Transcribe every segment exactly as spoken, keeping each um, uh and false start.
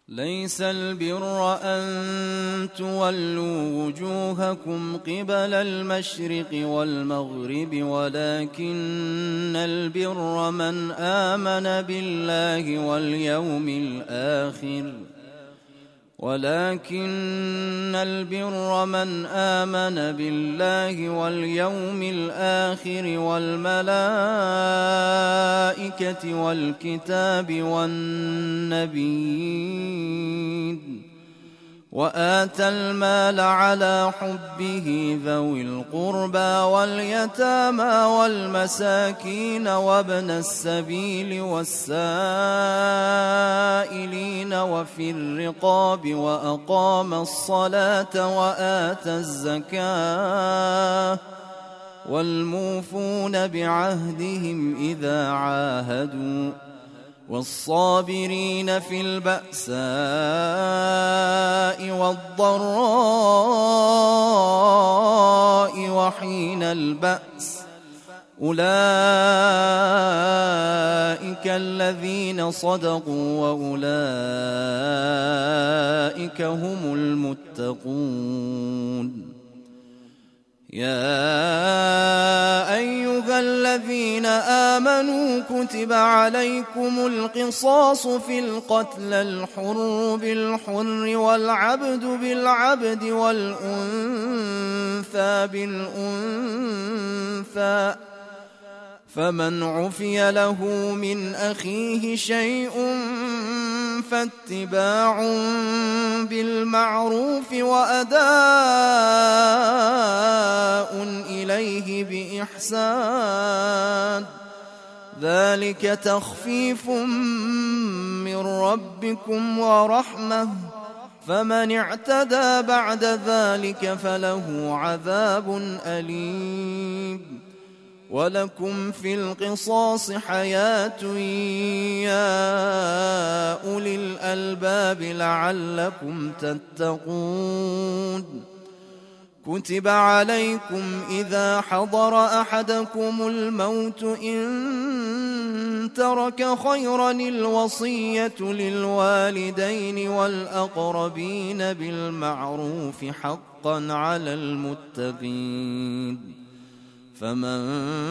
ليس البر أن تولوا وجوهكم قبل المشرق والمغرب ولكن البر من آمن بالله واليوم الآخر ولكن البر من آمن بالله واليوم الآخر والملائكة والكتاب والنبيين وآتى المال على حبه ذوي القربى واليتامى والمساكين وابن السبيل والسائلين وفي الرقاب وأقام الصلاة وآتى الزكاة والموفون بعهدهم إذا عاهدوا والصابرين في البأساء والضراء وحين البأس أولئك الذين صدقوا وأولئك هم المتقون. يا أيها الذين آمنوا كتب عليكم القصاص في القتل الحر بالحر والعبد بالعبد والأنثى بالأنثى فمن عفي له من أخيه شيء فاتباع بالمعروف وأداء إليه بإحسان ذلك تخفيف من ربكم ورحمة فمن اعتدى بعد ذلك فله عذاب أليم. ولكم في القصاص حياة يا أولي الألباب لعلكم تتقون. كتب عليكم إذا حضر أحدكم الموت إن ترك خيرا الوصية للوالدين والأقربين بالمعروف حقا على المتقين. فمن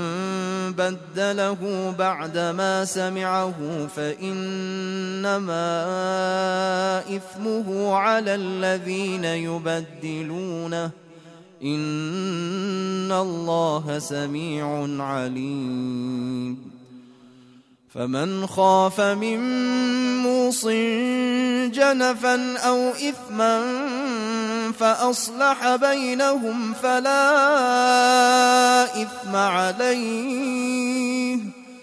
بدله بعدما سمعه فإنما إثمه على الذين يبدلونه إن الله سميع عليم. فمن خاف من موص جنفا أو إثما فأصلح بينهم فلا إثم عليه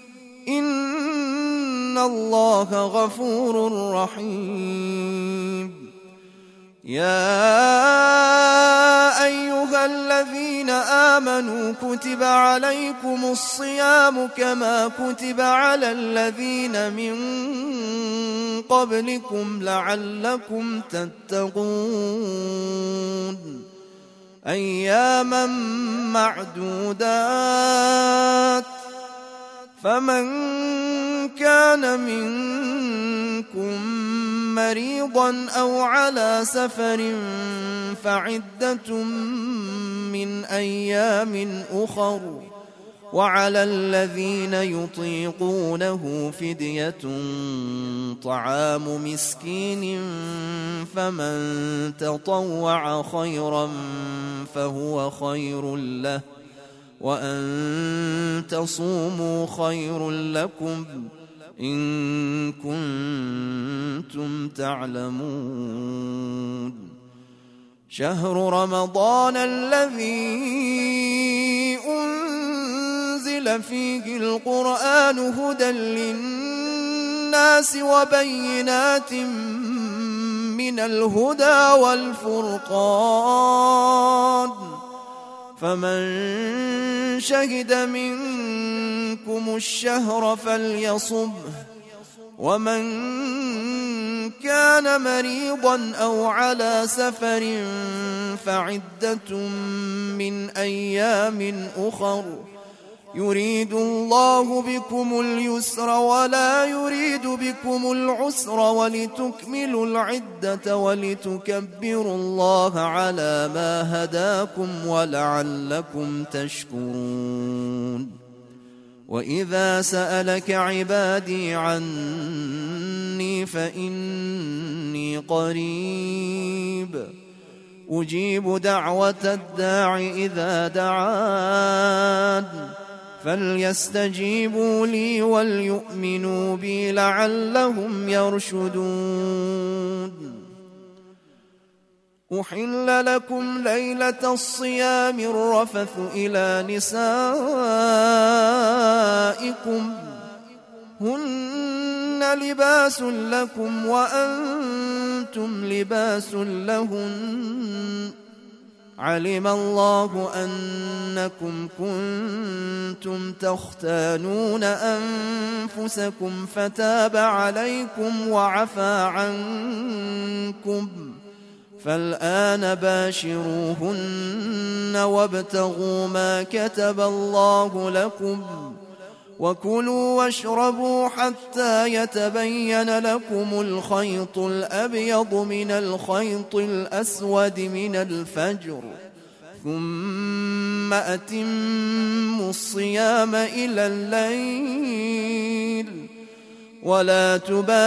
إن الله غفور رحيم. يا أيها الذين آمنوا كتب عليكم الصيام كما كتب على الذين من قبلكم لعلكم تتقون. أياما معدودات فمن كان منكم مريضا أو على سفر فعدة من أيام أخر وعلى الذين يطيقونه فدية طعام مسكين فمن تطوع خيرا فهو خير له وأن تصوموا خير لكم إن كنتم تعلمون. شهر رمضان الذي أنزل فيه القرآن هدى للناس وبينات من الهدى والفرقان فمن شهد منكم الشهر فليصمه ومن كان مريضا أو على سفر فعدة من أيام أخر يريد الله بكم اليسر ولا يريد بكم العسر ولتكملوا العدة ولتكبروا الله على ما هداكم ولعلكم تشكرون وإذا سألك عبادي عني فإني قريب أجيب دعوة الداع إذا دعان فليستجيبوا لي وليؤمنوا بي لعلهم يرشدون أحل لكم ليلة الصيام الرفث إلى نسائكم هن لباس لكم وأنتم لباس لهن علم الله أنكم كنتم تختانون أنفسكم فتاب عليكم وعفى عنكم فالآن باشروهن وابتغوا ما كتب الله لكم وكلوا واشربوا حتى يتبين لكم الخيط الأبيض من الخيط الأسود من الفجر ثم أتموا الصيام إلى الليل ولا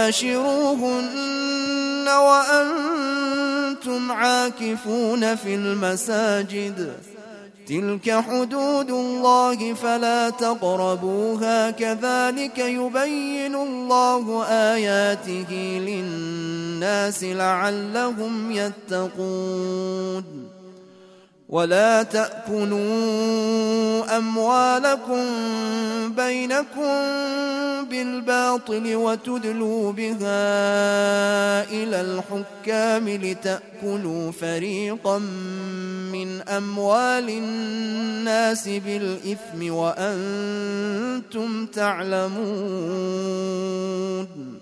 تباشروهن وأنتم عاكفون في المساجد تلك حدود الله فلا تقربوها كذلك يبين الله آياته للناس لعلهم يتقون ولا تأكلوا أموالكم بينكم بالباطل وتدلوا بها إلى الحكام لتأكلوا فريقا من أموال الناس بالإثم وأنتم تعلمون